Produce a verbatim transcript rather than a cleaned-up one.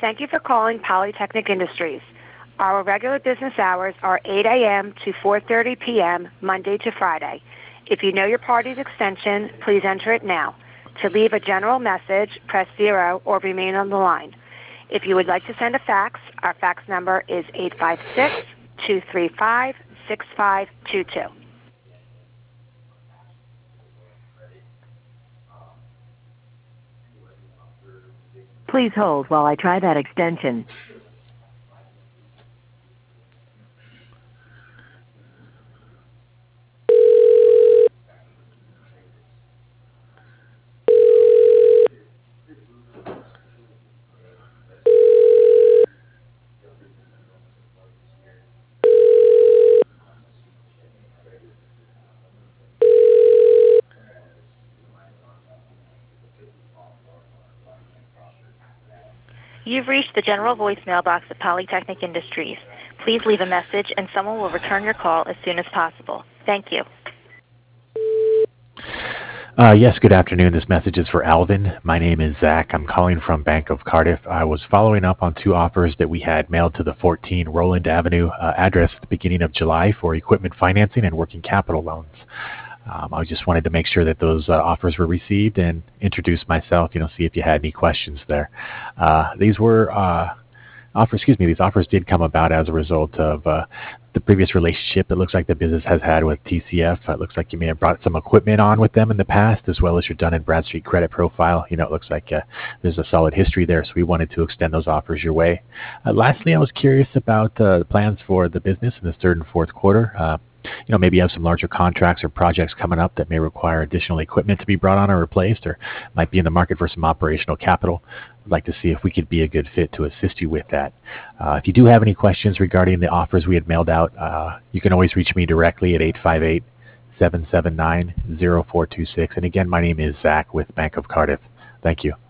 Thank you for calling Polytechnic Industries. Our regular business hours are eight a.m. to four thirty p.m. Monday to Friday. If you know your party's extension, please enter it now. To leave a general message, press zero or remain on the line. If you would like to send a fax, our fax number is eight five six, two three five, six five two two. Please hold while I try that extension. You've reached the general voicemail box of Polytechnic Industries. Please leave a message and someone will return your call as soon as possible. Thank you. Uh, yes, good afternoon. This message is for Alvin. My name is Zach. I'm calling from Bank of Cardiff. I was following up on two offers that we had mailed to the fourteen Roland Avenue uh, address at the beginning of July for equipment financing and working capital loans. Um, I just wanted to make sure that those uh, offers were received and introduce myself, you know, see if you had any questions there. Uh, these were uh, offers, excuse me, these offers did come about as a result of uh, the previous relationship it looks like the business has had with T C F. It looks like you may have brought some equipment on with them in the past, as well as your Dun and Bradstreet credit profile. You know, it looks like uh, there's a solid history there, so we wanted to extend those offers your way. Uh, lastly, I was curious about uh, the plans for the business in the third and fourth quarter. Uh, You know, maybe you have some larger contracts or projects coming up that may require additional equipment to be brought on or replaced, or might be in the market for some operational capital. I'd like to see if we could be a good fit to assist you with that. Uh, if you do have any questions regarding the offers we had mailed out, uh, you can always reach me directly at eight five eight, seven seven nine, zero four two six. And again, my name is Zach with Bank of Cardiff. Thank you.